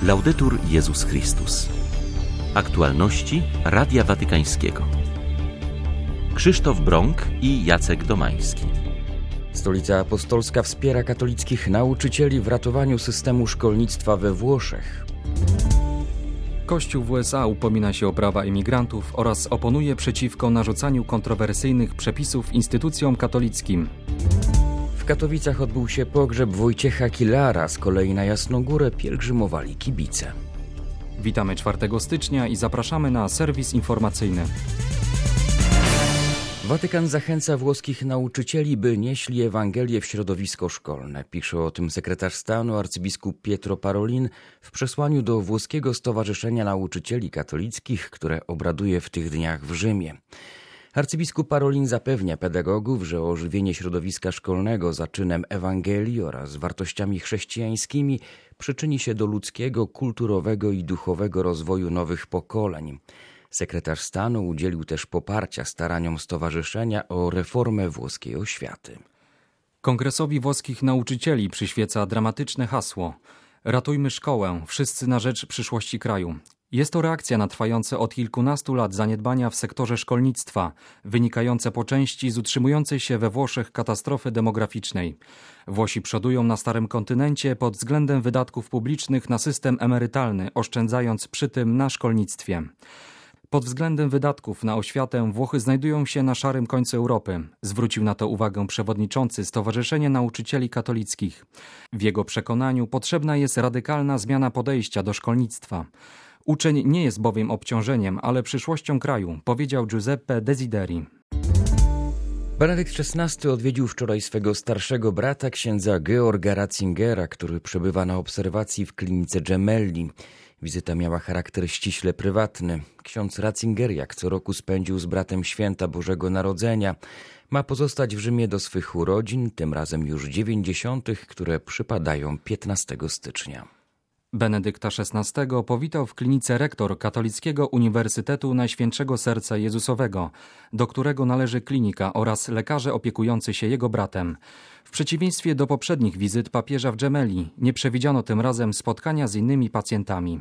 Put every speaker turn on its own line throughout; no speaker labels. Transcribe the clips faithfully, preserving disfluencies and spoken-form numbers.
Laudetur Jezus Chrystus. Aktualności Radia Watykańskiego. Krzysztof Brąk i Jacek Domański.
Stolica Apostolska wspiera katolickich nauczycieli w ratowaniu systemu szkolnictwa we Włoszech.
Kościół w U S A upomina się o prawa imigrantów oraz oponuje przeciwko narzucaniu kontrowersyjnych przepisów instytucjom katolickim.
W Katowicach odbył się pogrzeb Wojciecha Kilara, z kolei na Jasną Górę pielgrzymowali kibice.
Witamy czwartego stycznia i zapraszamy na serwis informacyjny.
Watykan zachęca włoskich nauczycieli, by nieśli Ewangelię w środowisko szkolne. Pisze o tym sekretarz stanu arcybiskup Pietro Parolin w przesłaniu do Włoskiego Stowarzyszenia Nauczycieli Katolickich, które obraduje w tych dniach w Rzymie. Arcybiskup Parolin zapewnia pedagogów, że ożywienie środowiska szkolnego za czynem Ewangelii oraz wartościami chrześcijańskimi przyczyni się do ludzkiego, kulturowego i duchowego rozwoju nowych pokoleń. Sekretarz stanu udzielił też poparcia staraniom stowarzyszenia o reformę włoskiej oświaty.
Kongresowi włoskich nauczycieli przyświeca dramatyczne hasło: ratujmy szkołę, wszyscy na rzecz przyszłości kraju. Jest to reakcja na trwające od kilkunastu lat zaniedbania w sektorze szkolnictwa, wynikające po części z utrzymującej się we Włoszech katastrofy demograficznej. Włosi przodują na starym kontynencie pod względem wydatków publicznych na system emerytalny, oszczędzając przy tym na szkolnictwie. Pod względem wydatków na oświatę Włochy znajdują się na szarym końcu Europy. Zwrócił na to uwagę przewodniczący Stowarzyszenia Nauczycieli Katolickich. W jego przekonaniu potrzebna jest radykalna zmiana podejścia do szkolnictwa. Uczeń nie jest bowiem obciążeniem, ale przyszłością kraju, powiedział Giuseppe Desideri.
Benedykt szesnasty odwiedził wczoraj swego starszego brata, księdza Georga Ratzingera, który przebywa na obserwacji w klinice Gemelli. Wizyta miała charakter ściśle prywatny. Ksiądz Ratzinger, jak co roku, spędził z bratem święta Bożego Narodzenia. Ma pozostać w Rzymie do swych urodzin, tym razem już dziewięćdziesiątych, które przypadają piętnastego stycznia.
Benedykta szesnastego powitał w klinice rektor Katolickiego Uniwersytetu Najświętszego Serca Jezusowego, do którego należy klinika, oraz lekarze opiekujący się jego bratem. W przeciwieństwie do poprzednich wizyt papieża w Gemelli nie przewidziano tym razem spotkania z innymi pacjentami.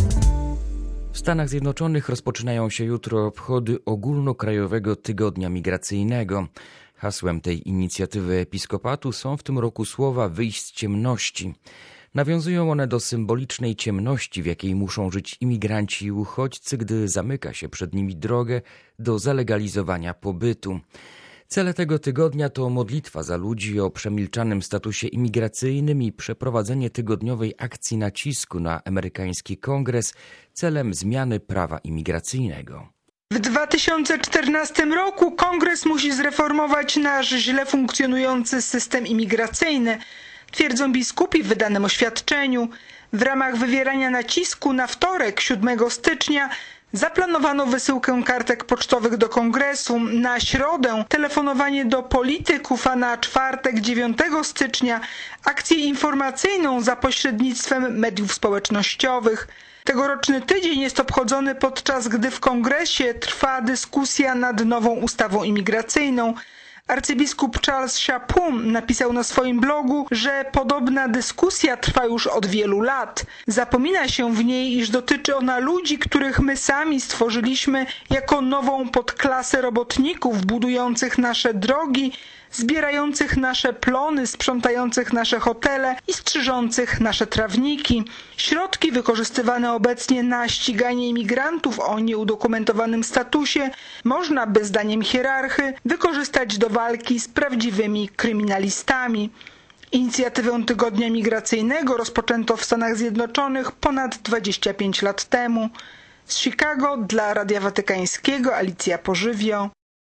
W Stanach Zjednoczonych rozpoczynają się jutro obchody ogólnokrajowego tygodnia migracyjnego. Hasłem tej inicjatywy episkopatu są w tym roku słowa „wyjść z ciemności”. Nawiązują one do symbolicznej ciemności, w jakiej muszą żyć imigranci i uchodźcy, gdy zamyka się przed nimi drogę do zalegalizowania pobytu. Cele tego tygodnia to modlitwa za ludzi o przemilczanym statusie imigracyjnym i przeprowadzenie tygodniowej akcji nacisku na amerykański kongres celem zmiany prawa imigracyjnego.
W dwa tysiące czternastym roku kongres musi zreformować nasz źle funkcjonujący system imigracyjny, twierdzą biskupi w wydanym oświadczeniu. W ramach wywierania nacisku na wtorek, siódmego stycznia, zaplanowano wysyłkę kartek pocztowych do kongresu, na środę telefonowanie do polityków, a na czwartek, dziewiątego stycznia, akcję informacyjną za pośrednictwem mediów społecznościowych. Tegoroczny tydzień jest obchodzony podczas gdy w kongresie trwa dyskusja nad nową ustawą imigracyjną. Arcybiskup Charles Chaput napisał na swoim blogu, że podobna dyskusja trwa już od wielu lat. Zapomina się w niej, iż dotyczy ona ludzi, których my sami stworzyliśmy jako nową podklasę robotników budujących nasze drogi, zbierających nasze plony, sprzątających nasze hotele i strzyżących nasze trawniki. Środki wykorzystywane obecnie na ściganie imigrantów o nieudokumentowanym statusie można by, zdaniem hierarchy, wykorzystać do walki z prawdziwymi kryminalistami. Inicjatywę Tygodnia Migracyjnego rozpoczęto w Stanach Zjednoczonych ponad dwadzieścia pięć lat temu. Z Chicago dla Radia Watykańskiego Alicja Pożywio.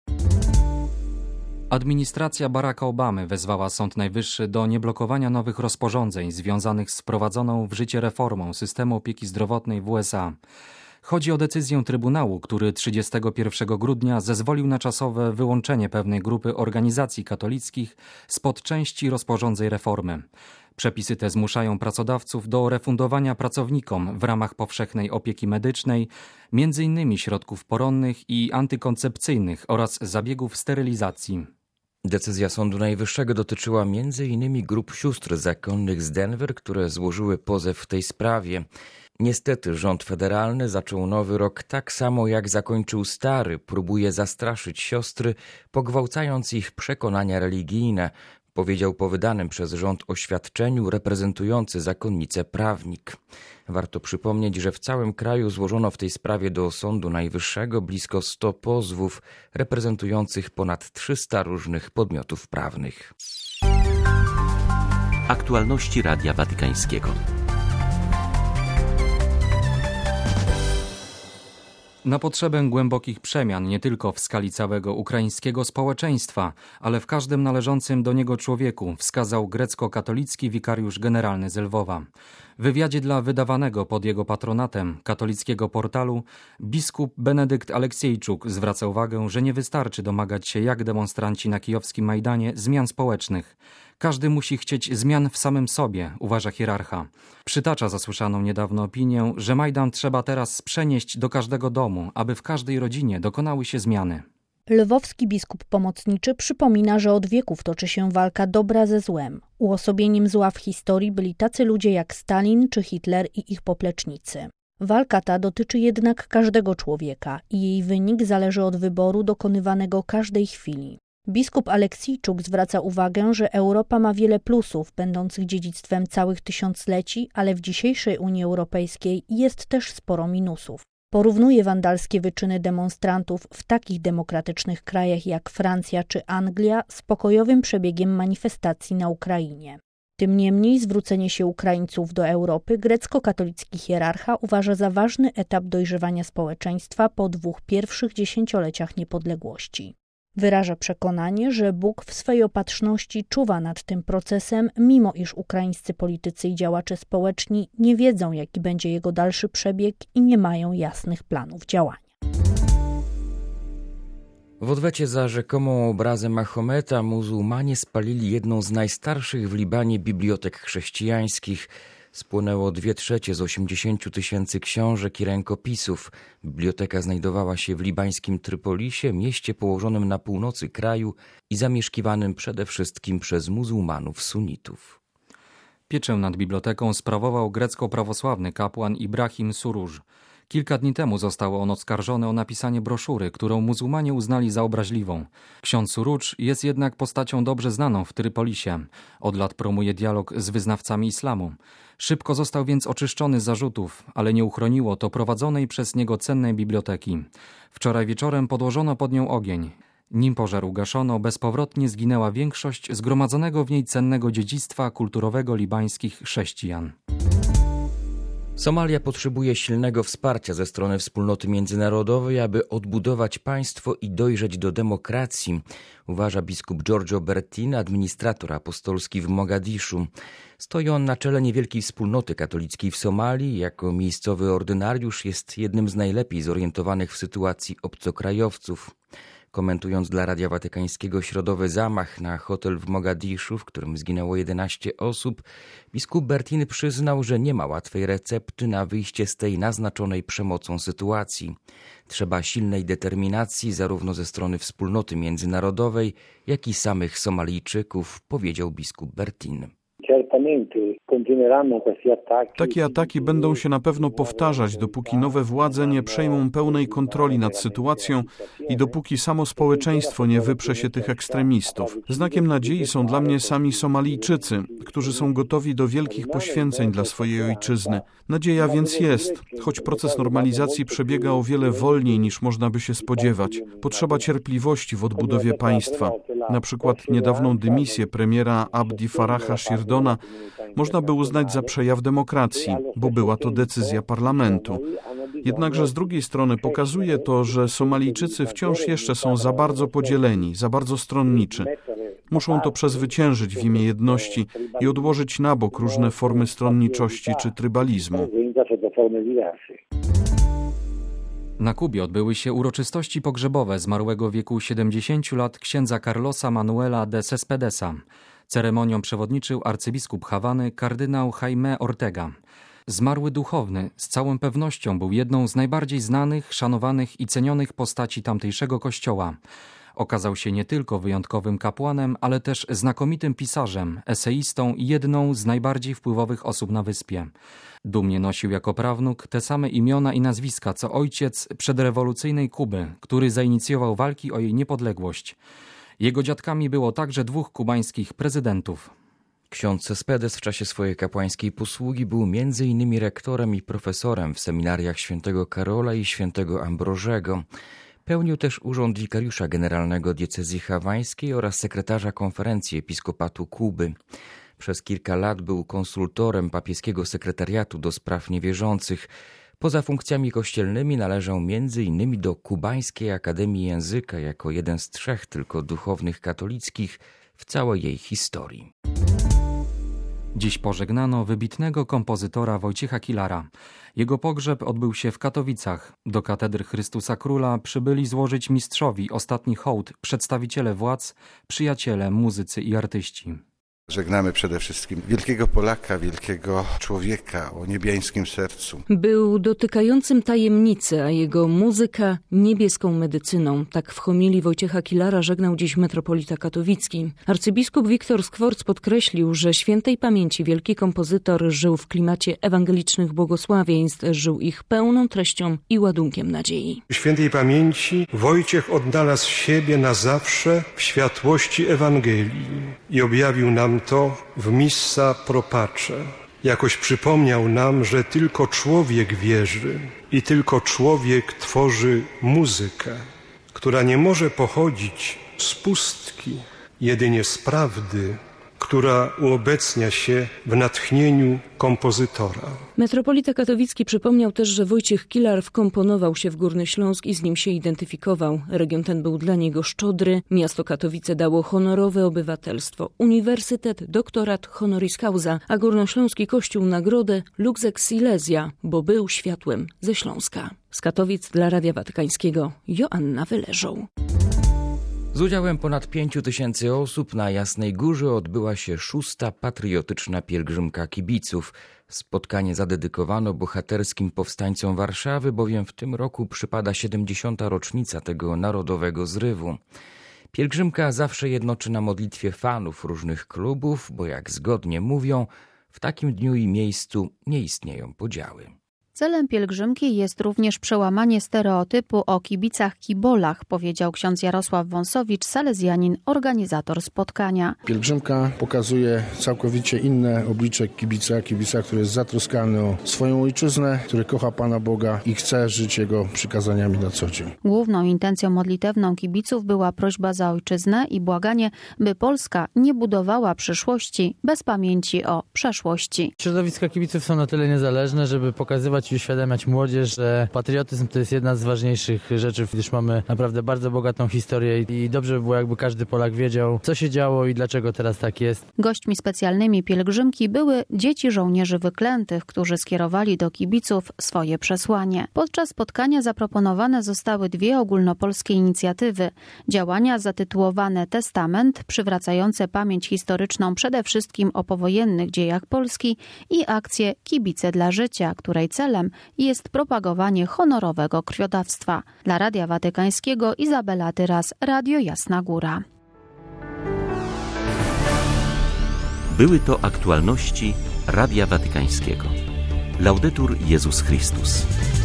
Administracja Baracka Obamy wezwała Sąd Najwyższy do nieblokowania nowych rozporządzeń związanych z wprowadzoną w życie reformą systemu opieki zdrowotnej w U S A. Chodzi o decyzję Trybunału, który trzydziestego pierwszego grudnia zezwolił na czasowe wyłączenie pewnej grupy organizacji katolickich spod części rozporządzeń reformy. Przepisy te zmuszają pracodawców do refundowania pracownikom w ramach powszechnej opieki medycznej między innymi środków poronnych i antykoncepcyjnych oraz zabiegów sterylizacji.
Decyzja Sądu Najwyższego dotyczyła między innymi grup sióstr zakonnych z Denver, które złożyły pozew w tej sprawie. Niestety rząd federalny zaczął nowy rok tak samo jak zakończył stary, próbuje zastraszyć siostry, pogwałcając ich przekonania religijne, powiedział po wydanym przez rząd oświadczeniu reprezentujący zakonnicę prawnik. Warto przypomnieć, że w całym kraju złożono w tej sprawie do Sądu Najwyższego blisko sto pozwów reprezentujących ponad trzysta różnych podmiotów prawnych.
Aktualności Radia Watykańskiego.
Na potrzebę głębokich przemian nie tylko w skali całego ukraińskiego społeczeństwa, ale w każdym należącym do niego człowieku, wskazał grecko-katolicki wikariusz generalny z Lwowa. W wywiadzie dla wydawanego pod jego patronatem katolickiego portalu biskup Benedykt Aleksiejczuk zwraca uwagę, że nie wystarczy domagać się jak demonstranci na kijowskim Majdanie zmian społecznych. Każdy musi chcieć zmian w samym sobie, uważa hierarcha. Przytacza zasłyszaną niedawno opinię, że Majdan trzeba teraz przenieść do każdego domu, aby w każdej rodzinie dokonały się zmiany.
Lwowski biskup pomocniczy przypomina, że od wieków toczy się walka dobra ze złem. Uosobieniem zła w historii byli tacy ludzie jak Stalin czy Hitler i ich poplecznicy. Walka ta dotyczy jednak każdego człowieka i jej wynik zależy od wyboru dokonywanego każdej chwili. Biskup Aleksiejczuk zwraca uwagę, że Europa ma wiele plusów, będących dziedzictwem całych tysiącleci, ale w dzisiejszej Unii Europejskiej jest też sporo minusów. Porównuje wandalskie wyczyny demonstrantów w takich demokratycznych krajach jak Francja czy Anglia z pokojowym przebiegiem manifestacji na Ukrainie. Tym niemniej zwrócenie się Ukraińców do Europy grecko-katolicki hierarcha uważa za ważny etap dojrzewania społeczeństwa po dwóch pierwszych dziesięcioleciach niepodległości. Wyraża przekonanie, że Bóg w swej opatrzności czuwa nad tym procesem, mimo iż ukraińscy politycy i działacze społeczni nie wiedzą, jaki będzie jego dalszy przebieg i nie mają jasnych planów działania.
W odwecie za rzekomą obrazę Mahometa muzułmanie spalili jedną z najstarszych w Libanie bibliotek chrześcijańskich. Spłonęło dwie trzecie z osiemdziesięciu tysięcy książek i rękopisów. Biblioteka znajdowała się w libańskim Trypolisie, mieście położonym na północy kraju i zamieszkiwanym przede wszystkim przez muzułmanów sunnitów.
Pieczę nad biblioteką sprawował grecko-prawosławny kapłan Ibrahim Suruż. Kilka dni temu został on oskarżony o napisanie broszury, którą muzułmanie uznali za obraźliwą. Ksiądz Suruż jest jednak postacią dobrze znaną w Trypolisie. Od lat promuje dialog z wyznawcami islamu. Szybko został więc oczyszczony z zarzutów, ale nie uchroniło to prowadzonej przez niego cennej biblioteki. Wczoraj wieczorem podłożono pod nią ogień. Nim pożar ugaszono, bezpowrotnie zginęła większość zgromadzonego w niej cennego dziedzictwa kulturowego libańskich chrześcijan.
Somalia potrzebuje silnego wsparcia ze strony wspólnoty międzynarodowej, aby odbudować państwo i dojrzeć do demokracji, uważa biskup Giorgio Bertin, administrator apostolski w Mogadiszu. Stoi on na czele niewielkiej wspólnoty katolickiej w Somalii. Jako miejscowy ordynariusz jest jednym z najlepiej zorientowanych w sytuacji obcokrajowców. Komentując dla Radia Watykańskiego środowy zamach na hotel w Mogadiszu, w którym zginęło jedenaście osób, biskup Bertin przyznał, że nie ma łatwej recepty na wyjście z tej naznaczonej przemocą sytuacji. Trzeba silnej determinacji zarówno ze strony wspólnoty międzynarodowej, jak i samych Somalijczyków, powiedział biskup Bertin.
Takie ataki będą się na pewno powtarzać, dopóki nowe władze nie przejmą pełnej kontroli nad sytuacją i dopóki samo społeczeństwo nie wyprze się tych ekstremistów. Znakiem nadziei są dla mnie sami Somalijczycy, którzy są gotowi do wielkich poświęceń dla swojej ojczyzny. Nadzieja więc jest, choć proces normalizacji przebiega o wiele wolniej niż można by się spodziewać. Potrzeba cierpliwości w odbudowie państwa. Na przykład niedawną dymisję premiera Abdi Faraha Shirdona można by uznać za przejaw demokracji, bo była to decyzja parlamentu. Jednakże z drugiej strony pokazuje to, że Somalijczycy wciąż jeszcze są za bardzo podzieleni, za bardzo stronniczy. Muszą to przezwyciężyć w imię jedności i odłożyć na bok różne formy stronniczości czy trybalizmu.
Na Kubie odbyły się uroczystości pogrzebowe zmarłego w wieku siedemdziesięciu lat księdza Carlosa Manuela de Cespedesa. Ceremonią przewodniczył arcybiskup Hawany kardynał Jaime Ortega. Zmarły duchowny z całą pewnością był jedną z najbardziej znanych, szanowanych i cenionych postaci tamtejszego kościoła. Okazał się nie tylko wyjątkowym kapłanem, ale też znakomitym pisarzem, eseistą i jedną z najbardziej wpływowych osób na wyspie. Dumnie nosił jako prawnuk te same imiona i nazwiska, co ojciec przedrewolucyjnej Kuby, który zainicjował walki o jej niepodległość. Jego dziadkami było także dwóch kubańskich prezydentów.
Ksiądz Cespedes w czasie swojej kapłańskiej posługi był między innymi rektorem i profesorem w seminariach świętego Karola i świętego Ambrożego. Pełnił też urząd wikariusza generalnego diecezji hawańskiej oraz sekretarza konferencji episkopatu Kuby. Przez kilka lat był konsultorem papieskiego sekretariatu do spraw niewierzących. Poza funkcjami kościelnymi należał między innymi do Kubańskiej Akademii Języka jako jeden z trzech tylko duchownych katolickich w całej jej historii.
Dziś pożegnano wybitnego kompozytora Wojciecha Kilara. Jego pogrzeb odbył się w Katowicach. Do katedry Chrystusa Króla przybyli złożyć mistrzowi ostatni hołd przedstawiciele władz, przyjaciele, muzycy i artyści.
Żegnamy przede wszystkim wielkiego Polaka, wielkiego człowieka o niebiańskim sercu.
Był dotykającym tajemnicy, a jego muzyka niebieską medycyną. Tak w homilii Wojciecha Kilara żegnał dziś metropolita katowicki. Arcybiskup Wiktor Skworc podkreślił, że świętej pamięci wielki kompozytor żył w klimacie ewangelicznych błogosławieństw, żył ich pełną treścią i ładunkiem nadziei.
Świętej pamięci Wojciech odnalazł siebie na zawsze w światłości Ewangelii i objawił nam to w Missa Pro Pace. Jakoś przypomniał nam, że tylko człowiek wierzy i tylko człowiek tworzy muzykę, która nie może pochodzić z pustki, jedynie z prawdy, która uobecnia się w natchnieniu kompozytora.
Metropolita katowicki przypomniał też, że Wojciech Kilar wkomponował się w Górny Śląsk i z nim się identyfikował. Region ten był dla niego szczodry. Miasto Katowice dało honorowe obywatelstwo, uniwersytet, doktorat honoris causa, a Górnośląski Kościół nagrodę Lux ex Silesia, bo był światłem ze Śląska. Z Katowic dla Radia Watykańskiego Joanna Wyleżą.
Z udziałem ponad pięciu tysięcy osób na Jasnej Górze odbyła się szósta patriotyczna pielgrzymka kibiców. Spotkanie zadedykowano bohaterskim powstańcom Warszawy, bowiem w tym roku przypada siedemdziesiąta rocznica tego narodowego zrywu. Pielgrzymka zawsze jednoczy na modlitwie fanów różnych klubów, bo jak zgodnie mówią, w takim dniu i miejscu nie istnieją podziały.
Celem pielgrzymki jest również przełamanie stereotypu o kibicach kibolach, powiedział ksiądz Jarosław Wąsowicz, salezjanin, organizator spotkania.
Pielgrzymka pokazuje całkowicie inne oblicze kibica, kibica, który jest zatroskany o swoją ojczyznę, który kocha Pana Boga i chce żyć Jego przykazaniami na co dzień.
Główną intencją modlitewną kibiców była prośba za ojczyznę i błaganie, by Polska nie budowała przyszłości bez pamięci o przeszłości.
Środowiska kibiców są na tyle niezależne, żeby pokazywać i uświadamiać młodzież, że patriotyzm to jest jedna z ważniejszych rzeczy, gdyż mamy naprawdę bardzo bogatą historię i dobrze by było, jakby każdy Polak wiedział, co się działo i dlaczego teraz tak jest.
Gośćmi specjalnymi pielgrzymki były dzieci żołnierzy wyklętych, którzy skierowali do kibiców swoje przesłanie. Podczas spotkania zaproponowane zostały dwie ogólnopolskie inicjatywy. Działania zatytułowane Testament, przywracające pamięć historyczną przede wszystkim o powojennych dziejach Polski, i akcję Kibice dla życia, której celem jest propagowanie honorowego krwiodawstwa. Dla Radia Watykańskiego Izabela Tyras, Radio Jasna Góra.
Były to aktualności Radia Watykańskiego. Laudetur Jezus Chrystus.